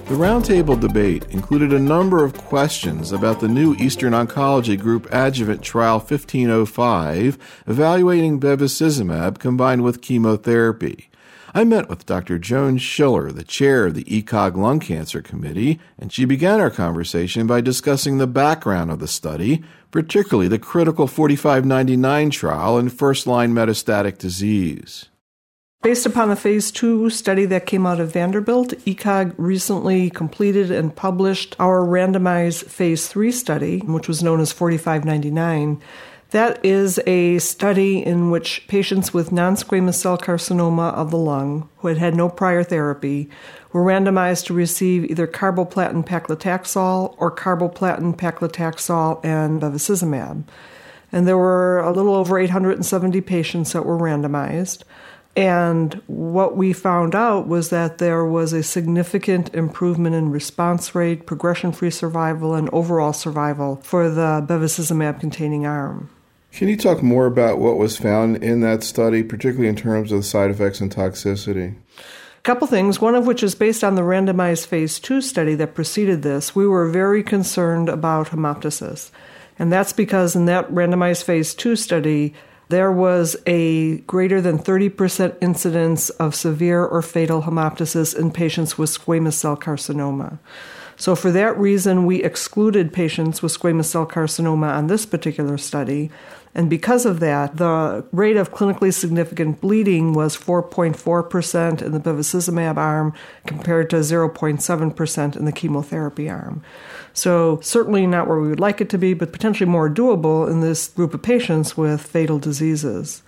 The roundtable debate included a number of questions about the new Eastern Oncology Group adjuvant trial 1505 evaluating bevacizumab combined with chemotherapy. I met with Dr. Joan Schiller, the chair of the ECOG Lung Cancer Committee, and she began our conversation by discussing the background of the study, particularly the critical 4599 trial in first-line metastatic disease. Based upon the phase 2 study that came out of Vanderbilt, ECOG recently completed and published our randomized phase 3 study, which was known as 4599. That is a study in which patients with non-squamous cell carcinoma of the lung who had no prior therapy were randomized to receive either carboplatin paclitaxel or carboplatin paclitaxel and bevacizumab. And there were a little over 870 patients that were randomized. And what we found out was that there was a significant improvement in response rate, progression-free survival, and overall survival for the bevacizumab-containing arm. Can you talk more about what was found in that study, particularly in terms of the side effects and toxicity? A couple things, one of which is based on the randomized phase 2 study that preceded this. We were very concerned about hemoptysis. And that's because in that randomized phase 2 study, there was a greater than 30% incidence of severe or fatal hemoptysis in patients with squamous cell carcinoma. So for that reason, we excluded patients with squamous cell carcinoma on this particular study. And because of that, the rate of clinically significant bleeding was 4.4% in the bevacizumab arm compared to 0.7% in the chemotherapy arm. So certainly not where we would like it to be, but potentially more doable in this group of patients with fatal diseases.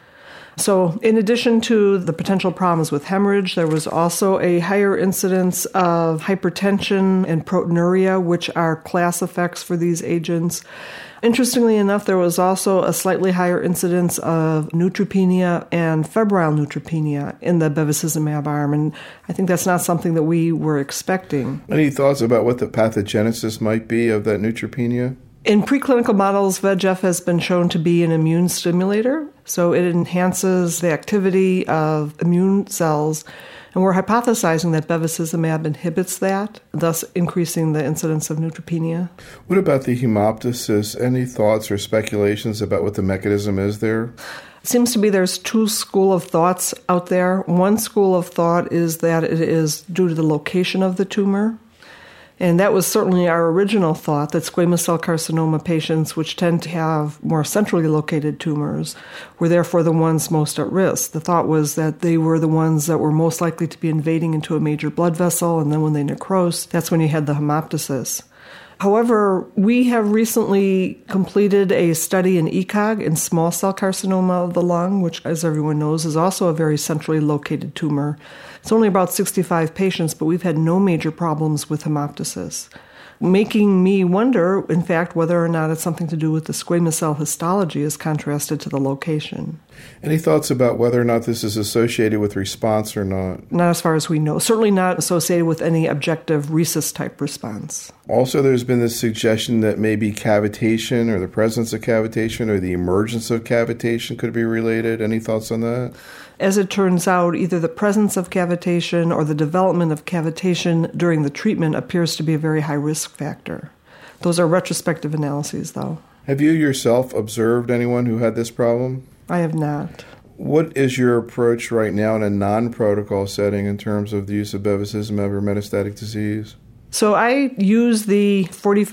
So in addition to the potential problems with hemorrhage, there was also a higher incidence of hypertension and proteinuria, which are class effects for these agents. Interestingly enough, there was also a slightly higher incidence of neutropenia and febrile neutropenia in the bevacizumab arm, and I think that's not something that we were expecting. Any thoughts about what the pathogenesis might be of that neutropenia? In preclinical models, VEGF has been shown to be an immune stimulator, so it enhances the activity of immune cells, and we're hypothesizing that bevacizumab inhibits that, thus increasing the incidence of neutropenia. What about the hemoptysis? Any thoughts or speculations about what the mechanism is there? It seems to be there's two schools of thoughts out there. One school of thought is that it is due to the location of the tumor. And that was certainly our original thought, that squamous cell carcinoma patients, which tend to have more centrally located tumors, were therefore the ones most at risk. The thought was that they were the ones that were most likely to be invading into a major blood vessel, and then when they necrosed, that's when you had the hemoptysis. However, we have recently completed a study in ECOG in small cell carcinoma of the lung, which, as everyone knows, is also a very centrally located tumor. It's only about 65 patients, but we've had no major problems with hemoptysis, making me wonder, in fact, whether or not it's something to do with the squamous cell histology as contrasted to the location. Any thoughts about whether or not this is associated with response or not? Not as far as we know. Certainly not associated with any objective RECIST-type response. Also, there's been this suggestion that maybe cavitation or the presence of cavitation or the emergence of cavitation could be related. Any thoughts on that? As it turns out, either the presence of cavitation or the development of cavitation during the treatment appears to be a very high risk factor. Those are retrospective analyses, though. Have you yourself observed anyone who had this problem? I have not. What is your approach right now in a non-protocol setting in terms of the use of bevacizumab or metastatic disease? So I use the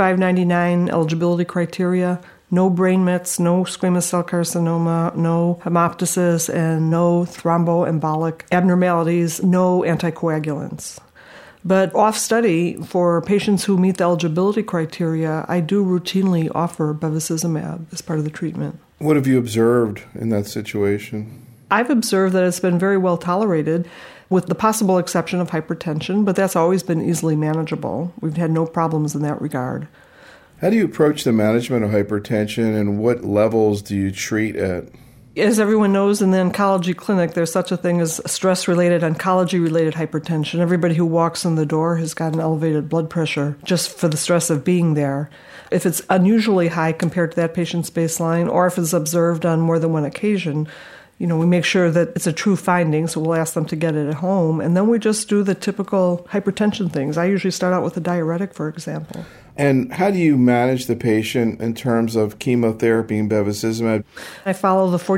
4599 eligibility criteria. No brain mets, no squamous cell carcinoma, no hemoptysis, and no thromboembolic abnormalities, no anticoagulants. But off-study, for patients who meet the eligibility criteria, I do routinely offer bevacizumab as part of the treatment. What have you observed in that situation? I've observed that it's been very well tolerated, with the possible exception of hypertension, but that's always been easily manageable. We've had no problems in that regard. How do you approach the management of hypertension, and what levels do you treat at? As everyone knows, in the oncology clinic, there's such a thing as stress-related, oncology-related hypertension. Everybody who walks in the door has got an elevated blood pressure just for the stress of being there. If it's unusually high compared to that patient's baseline, or if it's observed on more than one occasion, We make sure that it's a true finding, so we'll ask them to get it at home. And then we just do the typical hypertension things. I usually start out with a diuretic, for example. And how do you manage the patient in terms of chemotherapy and bevacizumab? I follow the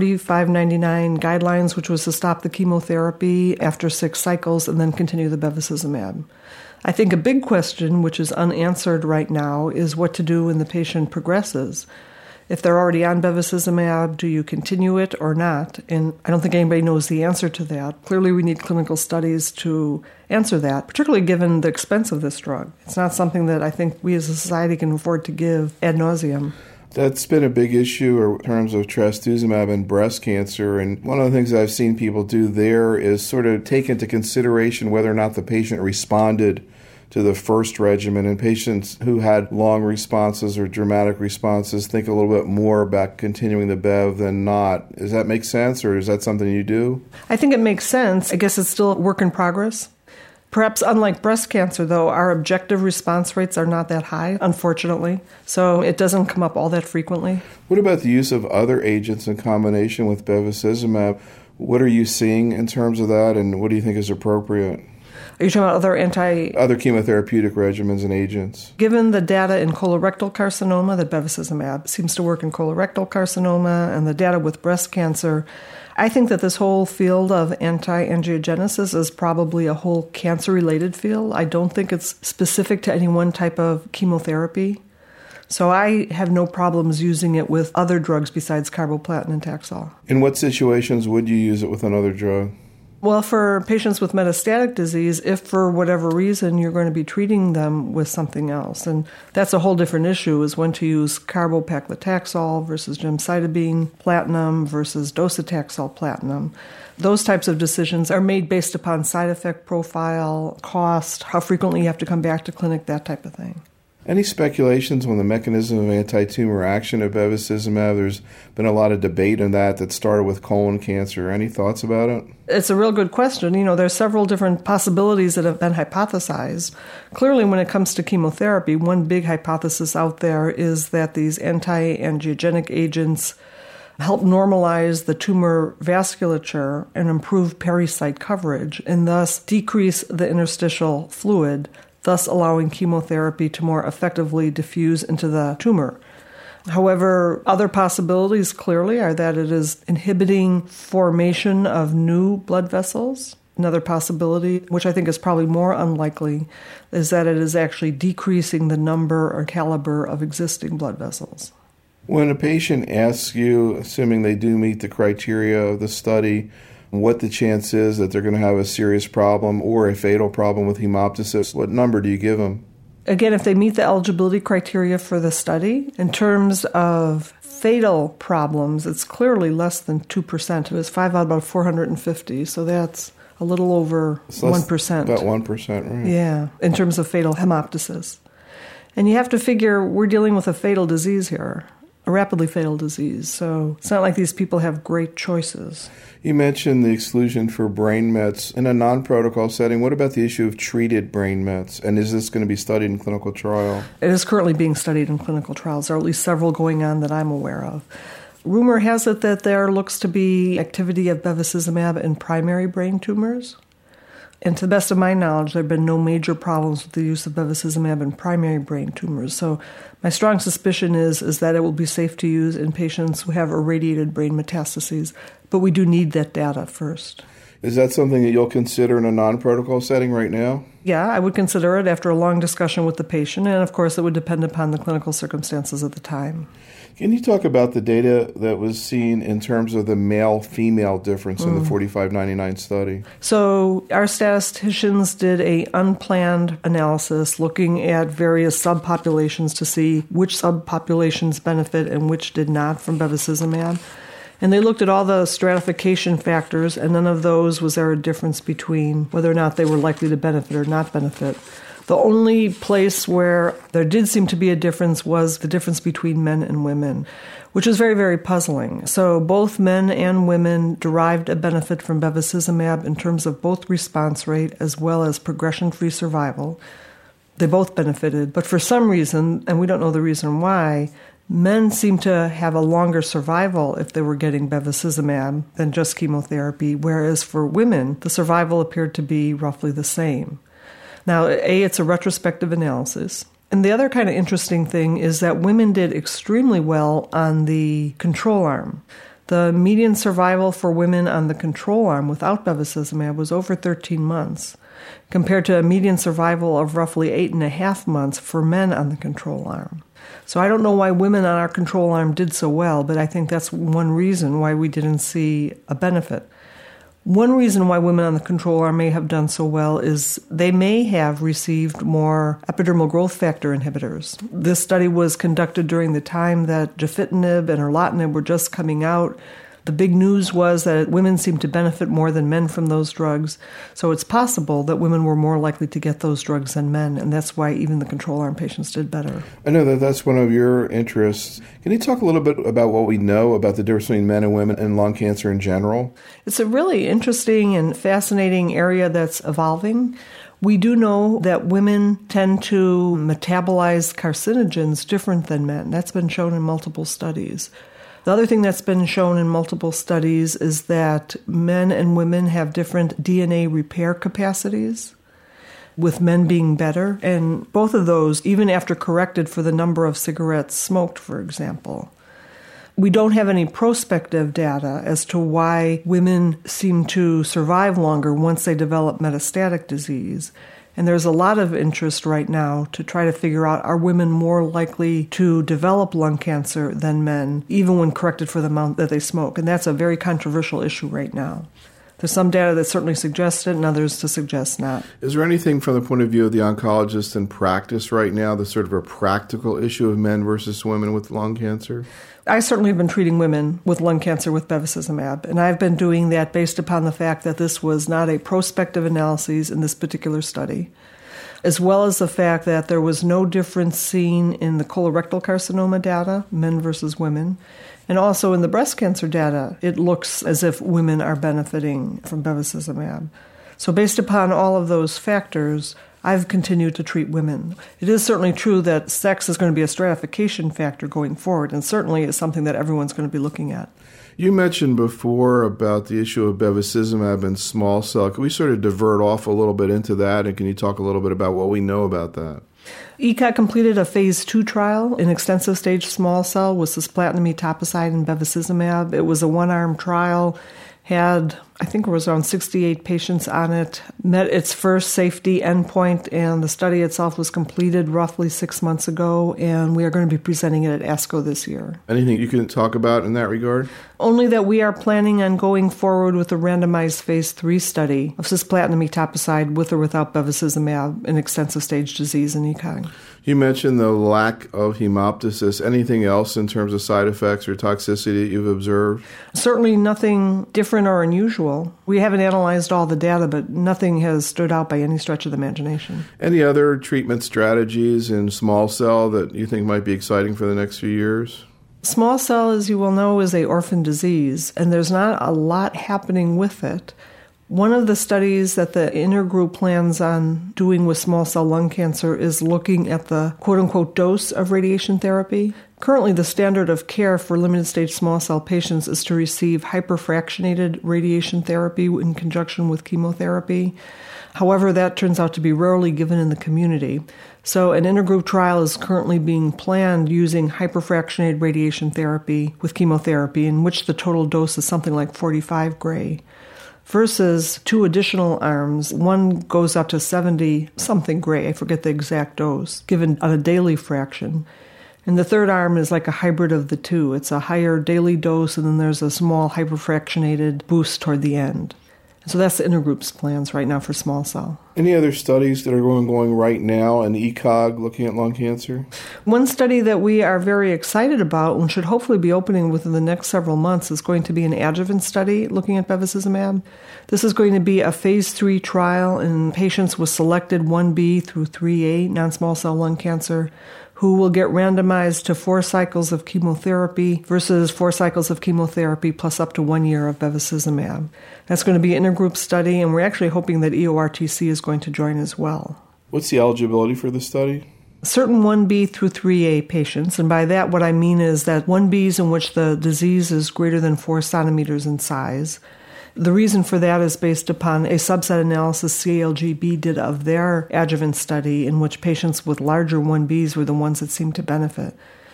4599 guidelines, which was to stop the chemotherapy after 6 cycles and then continue the bevacizumab. I think a big question, which is unanswered right now, is what to do when the patient progresses. If they're already on bevacizumab, do you continue it or not? And I don't think anybody knows the answer to that. Clearly, we need clinical studies to answer that, particularly given the expense of this drug. It's not something that I think we as a society can afford to give ad nauseum. That's been a big issue in terms of trastuzumab and breast cancer. And one of the things I've seen people do there is sort of take into consideration whether or not the patient responded to the first regimen, and patients who had long responses or dramatic responses think a little bit more about continuing the Bev than not. Does that make sense, or is that something you do? I think it makes sense. I guess it's still a work in progress. Perhaps unlike breast cancer, though, our objective response rates are not that high, unfortunately, so it doesn't come up all that frequently. What about the use of other agents in combination with bevacizumab? What are you seeing in terms of that, and what do you think is appropriate? Are you talking about other chemotherapeutic regimens and agents? Given the data in colorectal carcinoma, that bevacizumab seems to work in colorectal carcinoma, and the data with breast cancer, I think that this whole field of anti-angiogenesis is probably a whole cancer-related field. I don't think it's specific to any one type of chemotherapy. So I have no problems using it with other drugs besides carboplatin and Taxol. In what situations would you use it with another drug? Well, for patients with metastatic disease, if for whatever reason you're going to be treating them with something else, and that's a whole different issue, is when to use carbopaclitaxel versus gemcitabine platinum versus docetaxel platinum. Those types of decisions are made based upon side effect profile, cost, how frequently you have to come back to clinic, that type of thing. Any speculations on the mechanism of anti-tumor action of bevacizumab? There's been a lot of debate on that started with colon cancer. Any thoughts about it? It's a real good question. There's several different possibilities that have been hypothesized. Clearly, when it comes to chemotherapy, one big hypothesis out there is that these anti-angiogenic agents help normalize the tumor vasculature and improve pericyte coverage, and thus decrease the interstitial fluid, thus allowing chemotherapy to more effectively diffuse into the tumor. However, other possibilities clearly are that it is inhibiting formation of new blood vessels. Another possibility, which I think is probably more unlikely, is that it is actually decreasing the number or caliber of existing blood vessels. When a patient asks you, assuming they do meet the criteria of the study, what the chance is that they're going to have a serious problem or a fatal problem with hemoptysis, what number do you give them? Again, if they meet the eligibility criteria for the study, in terms of fatal problems, it's clearly less than 2%. It was 5 out of about 450, so that's a little over 1%. About 1%, right? Yeah, in terms of fatal hemoptysis. And you have to figure we're dealing with a fatal disease here, a rapidly fatal disease, so it's not like these people have great choices. You mentioned the exclusion for brain mets in a non-protocol setting. What about the issue of treated brain mets? And is this going to be studied in clinical trial? It is currently being studied in clinical trials. There are at least several going on that I'm aware of. Rumor has it that there looks to be activity of bevacizumab in primary brain tumors. And to the best of my knowledge, there have been no major problems with the use of bevacizumab in primary brain tumors. So my strong suspicion is that it will be safe to use in patients who have irradiated brain metastases. But we do need that data first. Is that something that you'll consider in a non-protocol setting right now? Yeah, I would consider it after a long discussion with the patient. And of course, it would depend upon the clinical circumstances at the time. Can you talk about the data that was seen in terms of the male-female difference in the 4599 study? So our statisticians did an unplanned analysis looking at various subpopulations to see which subpopulations benefit and which did not from bevacizumab. And they looked at all the stratification factors, and none of those was there a difference between whether or not they were likely to benefit or not benefit. The only place where there did seem to be a difference was the difference between men and women, which is very, very puzzling. So both men and women derived a benefit from bevacizumab in terms of both response rate as well as progression-free survival. They both benefited, but for some reason, and we don't know the reason why, Men seemed to have a longer survival if they were getting bevacizumab than just chemotherapy, whereas for women, the survival appeared to be roughly the same. Now, it's a retrospective analysis. And the other kind of interesting thing is that women did extremely well on the control arm. The median survival for women on the control arm without bevacizumab was over 13 months, compared to a median survival of roughly 8.5 months for men on the control arm. So I don't know why women on our control arm did so well, but I think that's one reason why we didn't see a benefit. One reason why women on the control arm may have done so well is they may have received more epidermal growth factor inhibitors. This study was conducted during the time that gefitinib and erlotinib were just coming out. The big news was that women seemed to benefit more than men from those drugs. So it's possible that women were more likely to get those drugs than men, and that's why even the control arm patients did better. I know that that's one of your interests. Can you talk a little bit about what we know about the difference between men and women and lung cancer in general? It's a really interesting and fascinating area that's evolving. We do know that women tend to metabolize carcinogens different than men. That's been shown in multiple studies. The other thing that's been shown in multiple studies is that men and women have different DNA repair capacities, with men being better. And both of those, even after corrected for the number of cigarettes smoked, for example. We don't have any prospective data as to why women seem to survive longer once they develop metastatic disease. And there's a lot of interest right now to try to figure out, are women more likely to develop lung cancer than men, even when corrected for the amount that they smoke? And that's a very controversial issue right now. There's some data that certainly suggests it and others to suggest not. Is there anything from the point of view of the oncologist in practice right now that's sort of a practical issue of men versus women with lung cancer? I certainly have been treating women with lung cancer with bevacizumab, and I've been doing that based upon the fact that this was not a prospective analysis in this particular study, as well as the fact that there was no difference seen in the colorectal carcinoma data, men versus women, and also in the breast cancer data, it looks as if women are benefiting from bevacizumab. So based upon all of those factors, I've continued to treat women. It is certainly true that sex is going to be a stratification factor going forward, and certainly is something that everyone's going to be looking at. You mentioned before about the issue of bevacizumab and small cell. Can we sort of divert off a little bit into that, and can you talk a little bit about what we know about that? ECOG completed a phase 2 trial in extensive stage small cell with cisplatin, etoposide, and bevacizumab. It was a one-arm trial, had, I think it was around 68 patients on it, met its first safety endpoint, and the study itself was completed roughly 6 months ago, and we are going to be presenting it at ASCO this year. Anything you can talk about in that regard? Only that we are planning on going forward with a randomized phase 3 study of cisplatin, etoposide with or without bevacizumab in extensive stage disease in ECOG. You mentioned the lack of hemoptysis. Anything else in terms of side effects or toxicity that you've observed? Certainly nothing different or unusual. We haven't analyzed all the data, but nothing has stood out by any stretch of the imagination. Any other treatment strategies in small cell that you think might be exciting for the next few years? Small cell, as you well know, is an orphan disease, and there's not a lot happening with it. One of the studies that the intergroup plans on doing with small cell lung cancer is looking at the quote-unquote dose of radiation therapy. Currently, the standard of care for limited-stage small cell patients is to receive hyperfractionated radiation therapy in conjunction with chemotherapy. However, that turns out to be rarely given in the community. So an intergroup trial is currently being planned using hyperfractionated radiation therapy with chemotherapy, in which the total dose is something like 45 gray. Versus 2 additional arms. One goes up to 70-something gray, I forget the exact dose, given on a daily fraction. And the third arm is like a hybrid of the two. It's a higher daily dose, and then there's a small hyperfractionated boost toward the end. So that's the intergroup's plans right now for small cell. Any other studies that are going right now in ECOG looking at lung cancer? One study that we are very excited about and should hopefully be opening within the next several months is going to be an adjuvant study looking at bevacizumab. This is going to be a phase 3 trial in patients with selected 1B through 3A non-small cell lung cancer who will get randomized to 4 cycles of chemotherapy versus 4 cycles of chemotherapy plus up to 1 year of bevacizumab. That's going to be an intergroup study, and we're actually hoping that EORTC is going to join as well. What's the eligibility for the study? certain 1B through 3A patients, and by that what I mean is that 1Bs in which the disease is greater than 4 centimeters in size. The reason for that is based upon a subset analysis CALGB did of their adjuvant study in which patients with larger 1Bs were the ones that seemed to benefit.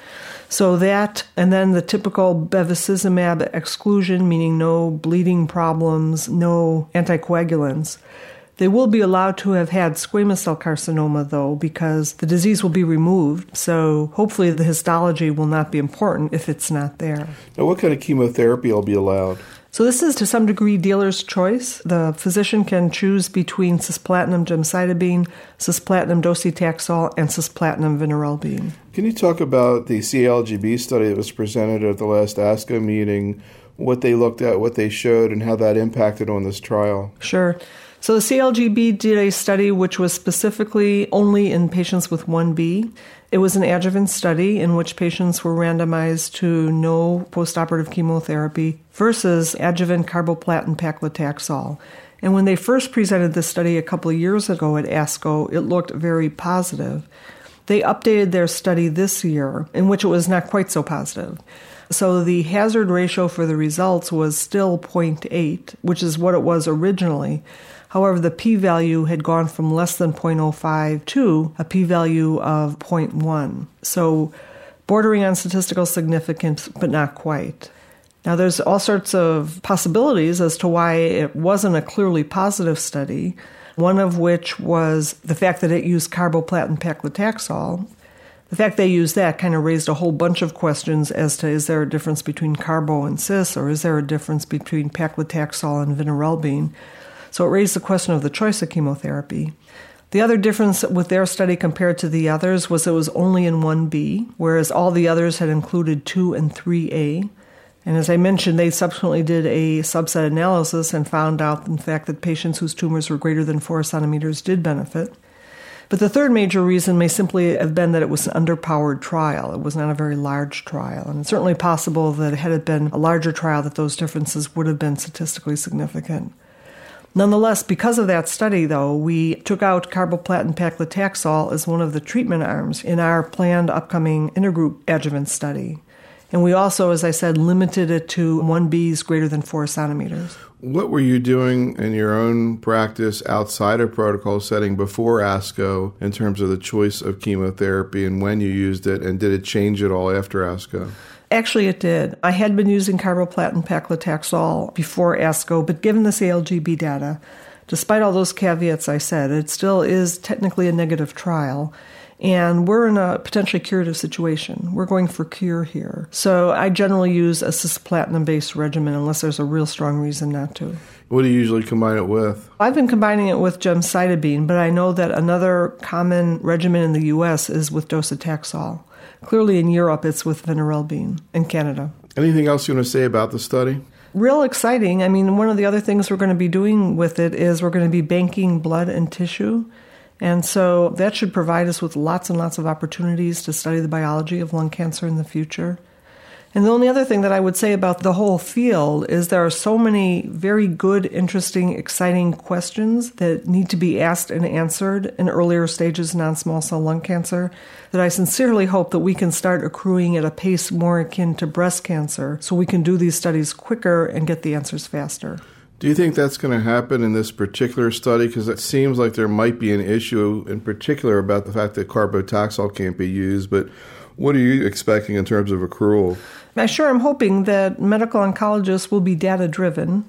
So that, and then the typical bevacizumab exclusion, meaning no bleeding problems, no anticoagulants. They will be allowed to have had squamous cell carcinoma, though, because the disease will be removed. So hopefully the histology will not be important if it's not there. Now, what kind of chemotherapy will be allowed? So this is to some degree dealer's choice. The physician can choose between cisplatin gemcitabine, cisplatin docetaxel, and cisplatin vinorelbine. Can you talk about the CALGB study that was presented at the last ASCO meeting, what they looked at, what they showed, and how that impacted on this trial? Sure. So the CALGB did a study which was specifically only in patients with 1B. It was an adjuvant study in which patients were randomized to no postoperative chemotherapy versus adjuvant carboplatin paclitaxel. And when they first presented this study a couple of years ago at ASCO, it looked very positive. They updated their study this year, in which it was not quite so positive. So the hazard ratio for the results was still 0.8, which is what it was originally. However, the p-value had gone from less than 0.05 to a p-value of 0.1. So bordering on statistical significance, but not quite. Now, there's all sorts of possibilities as to why it wasn't a clearly positive study, one of which was the fact that it used carboplatin paclitaxel. The fact they used that kind of raised a whole bunch of questions as to is there a difference between carbo and cis, or is there a difference between paclitaxel and vinorelbine? So it raised the question of the choice of chemotherapy. The other difference with their study compared to the others was it was only in 1B, whereas all the others had included 2 and 3A. And as I mentioned, they subsequently did a subset analysis and found out, in fact, that patients whose tumors were greater than 4 centimeters did benefit. But the third major reason may simply have been that it was an underpowered trial. It was not a very large trial. And it's certainly possible that had it been a larger trial, that those differences would have been statistically significant. Nonetheless, because of that study, though, we took out carboplatin paclitaxel as one of the treatment arms in our planned upcoming intergroup adjuvant study. And we also, as I said, limited it to 1Bs greater than 4 centimeters. What were you doing in your own practice outside of protocol setting before ASCO in terms of the choice of chemotherapy and when you used it, and did it change at all after ASCO? Actually, it did. I had been using carboplatin paclitaxel before ASCO, but given the CALGB data, despite all those caveats I said, it still is technically a negative trial. And we're in a potentially curative situation. We're going for cure here. So I generally use a cisplatin-based regimen unless there's a real strong reason not to. What do you usually combine it with? I've been combining it with gemcitabine, but I know that another common regimen in the U.S. is with docetaxel. Clearly in Europe, it's with vinorelbine in Canada. Anything else you want to say about the study? Real exciting. I mean, one of the other things we're going to be doing with it is we're going to be banking blood and tissue. And so that should provide us with lots and lots of opportunities to study the biology of lung cancer in the future. And the only other thing that I would say about the whole field is there are so many very good, interesting, exciting questions that need to be asked and answered in earlier stages of non-small cell lung cancer that I sincerely hope that we can start accruing at a pace more akin to breast cancer so we can do these studies quicker and get the answers faster. Do you think that's going to happen in this particular study? Because it seems like there might be an issue in particular about the fact that carbotaxel can't be used, but what are you expecting in terms of accrual? I'm hoping that medical oncologists will be data-driven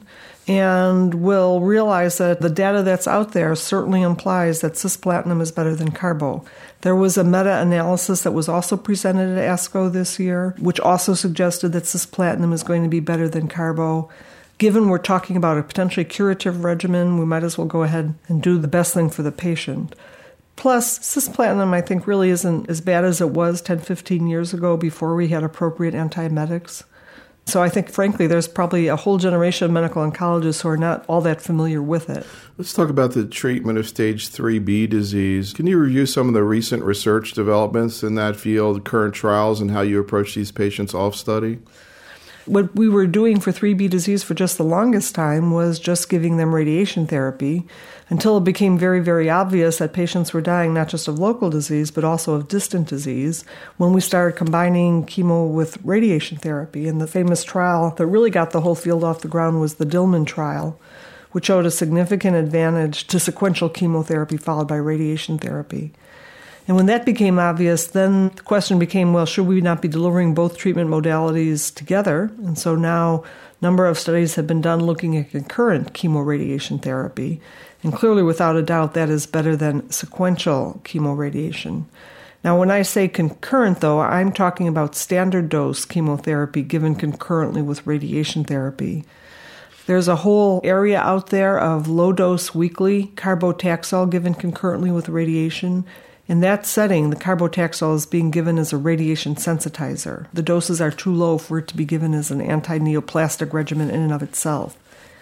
and will realize that the data that's out there certainly implies that cisplatin is better than carbo. There was a meta-analysis that was also presented at ASCO this year, which also suggested that cisplatin is going to be better than carbo. Given we're talking about a potentially curative regimen, we might as well go ahead and do the best thing for the patient. Plus, cisplatin, I think, really isn't as bad as it was 10, 15 years ago before we had appropriate antiemetics. So I think, frankly, there's probably a whole generation of medical oncologists who are not all that familiar with it. Let's talk about the treatment of stage 3B disease. Can you review some of the recent research developments in that field, current trials, and how you approach these patients off study? What we were doing for 3B disease for just the longest time was just giving them radiation therapy until it became very, very obvious that patients were dying not just of local disease, but also of distant disease when we started combining chemo with radiation therapy. And the famous trial that really got the whole field off the ground was the Dillman trial, which showed a significant advantage to sequential chemotherapy followed by radiation therapy. And when that became obvious, then the question became, well, should we not be delivering both treatment modalities together? And so now a number of studies have been done looking at concurrent chemoradiation therapy. And clearly, without a doubt, that is better than sequential chemoradiation. Now, when I say concurrent, though, I'm talking about standard dose chemotherapy given concurrently with radiation therapy. There's a whole area out there of low-dose weekly carbotaxol given concurrently with radiation. In that setting, the carbotaxol is being given as a radiation sensitizer. The doses are too low for it to be given as an anti-neoplastic regimen in and of itself.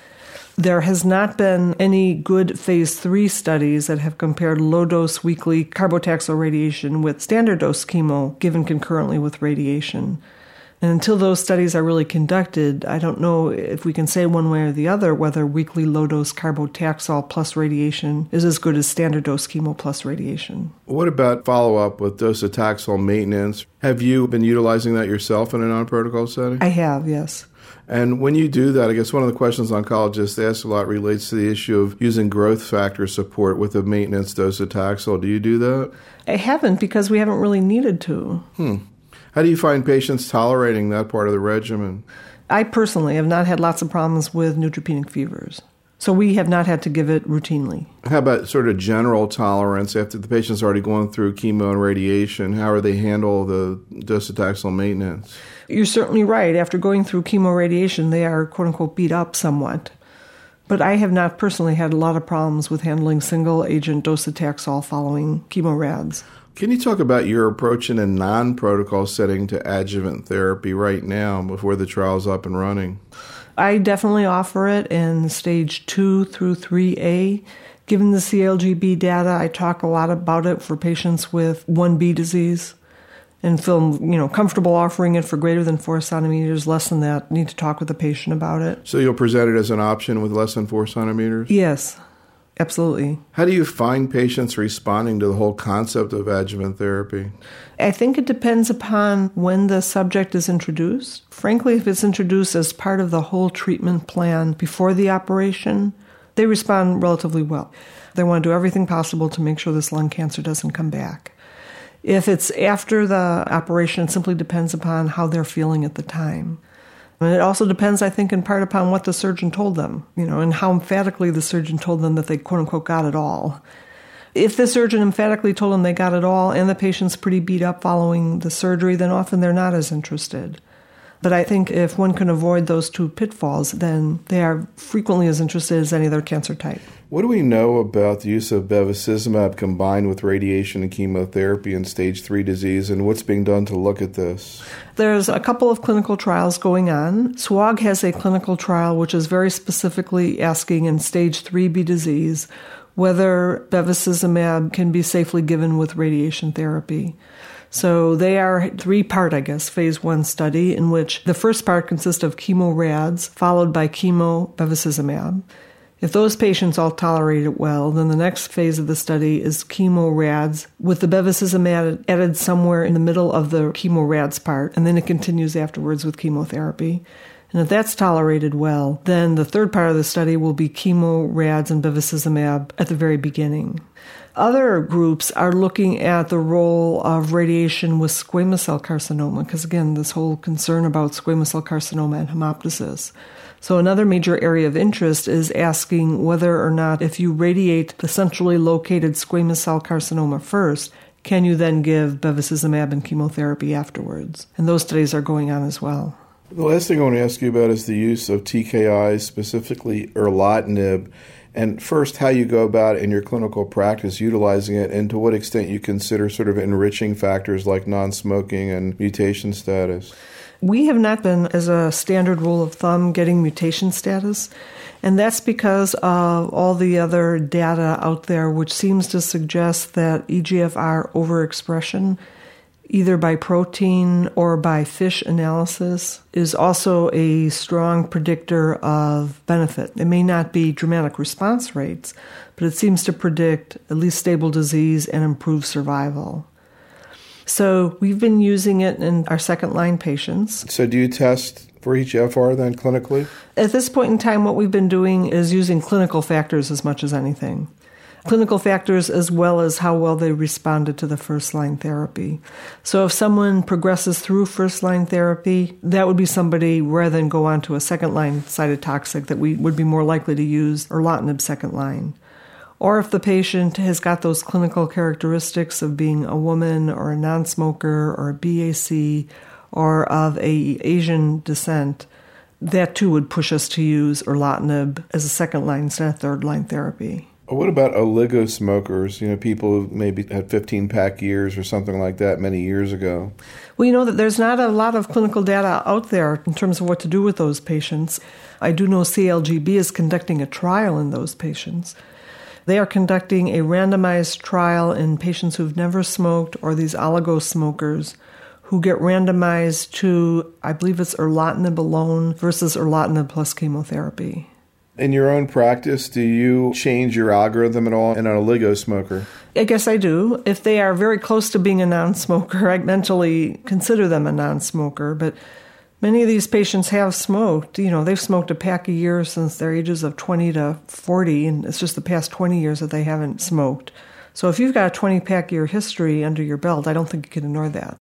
There has not been any good phase 3 studies that have compared low-dose weekly carbotaxol radiation with standard-dose chemo given concurrently with radiation. And until those studies are really conducted, I don't know if we can say one way or the other whether weekly low-dose carbotaxol plus radiation is as good as standard-dose chemo plus radiation. What about follow-up with docetaxel maintenance? Have you been utilizing that yourself in a non-protocol setting? I have, yes. And when you do that, I guess one of the questions oncologists ask a lot relates to the issue of using growth factor support with a maintenance docetaxel. Do you do that? I haven't because we haven't really needed to. How do you find patients tolerating that part of the regimen? I personally have not had lots of problems with neutropenic fevers. So we have not had to give it routinely. How about sort of general tolerance after the patient's already going through chemo and radiation? How are they handle the docetaxel maintenance? You're certainly right. After going through chemo radiation, they are, quote-unquote, beat up somewhat. But I have not personally had a lot of problems with handling single-agent docetaxel following chemorads. Can you talk about your approach in a non-protocol setting to adjuvant therapy right now before the trial's up and running? I definitely offer it in stage 2 through 3A. Given the CLGB data, I talk a lot about it for patients with 1B disease and feel comfortable offering it for greater than 4 centimeters. Less than that, need to talk with the patient about it. So you'll present it as an option with less than 4 centimeters? Yes. Absolutely. How do you find patients responding to the whole concept of adjuvant therapy? I think it depends upon when the subject is introduced. Frankly, if it's introduced as part of the whole treatment plan before the operation, they respond relatively well. They want to do everything possible to make sure this lung cancer doesn't come back. If it's after the operation, it simply depends upon how they're feeling at the time. And it also depends, I think, in part upon what the surgeon told them, and how emphatically the surgeon told them that they, quote-unquote, got it all. If the surgeon emphatically told them they got it all and the patient's pretty beat up following the surgery, then often they're not as interested. But I think if one can avoid those two pitfalls, then they are frequently as interested as any other cancer type. What do we know about the use of bevacizumab combined with radiation and chemotherapy in stage 3 disease, and what's being done to look at this? There's a couple of clinical trials going on. SWOG has a clinical trial which is very specifically asking in stage 3B disease whether bevacizumab can be safely given with radiation therapy. So they are 3-part, phase 1 study in which the first part consists of chemorads followed by chemo bevacizumab. If those patients all tolerate it well, then the next phase of the study is chemorads with the bevacizumab added somewhere in the middle of the chemorads part, and then it continues afterwards with chemotherapy. And if that's tolerated well, then the third part of the study will be chemorads and bevacizumab at the very beginning. Other groups are looking at the role of radiation with squamous cell carcinoma, because again, this whole concern about squamous cell carcinoma and hemoptysis. So another major area of interest is asking whether or not if you radiate the centrally located squamous cell carcinoma first, can you then give bevacizumab and chemotherapy afterwards? And those studies are going on as well. The last thing I want to ask you about is the use of TKIs, specifically erlotinib, and first how you go about in your clinical practice utilizing it and to what extent you consider sort of enriching factors like non-smoking and mutation status. We have not been, as a standard rule of thumb, getting mutation status, and that's because of all the other data out there which seems to suggest that EGFR overexpression either by protein or by fish analysis, is also a strong predictor of benefit. It may not be dramatic response rates, but it seems to predict at least stable disease and improved survival. So we've been using it in our second-line patients. So do you test for EGFR then clinically? At this point in time, what we've been doing is using clinical factors as much as anything. Clinical factors as well as how well they responded to the first-line therapy. So if someone progresses through first-line therapy, that would be somebody, rather than go on to a second-line cytotoxic, that we would be more likely to use erlotinib second-line. Or if the patient has got those clinical characteristics of being a woman or a non-smoker or a BAC or of a Asian descent, that too would push us to use erlotinib as a second-line instead of third-line therapy. What about oligosmokers? People who maybe had 15-pack years or something like that many years ago. Well, that there's not a lot of clinical data out there in terms of what to do with those patients. I do know CLGB is conducting a trial in those patients. They are conducting a randomized trial in patients who've never smoked or these oligosmokers who get randomized to, I believe it's erlotinib alone versus erlotinib plus chemotherapy. In your own practice, do you change your algorithm at all in an oligosmoker? I guess I do. If they are very close to being a non-smoker, I mentally consider them a non-smoker. But many of these patients have smoked. They've smoked a pack a year since their ages of 20 to 40, and it's just the past 20 years that they haven't smoked. So if you've got a 20-pack year history under your belt, I don't think you can ignore that.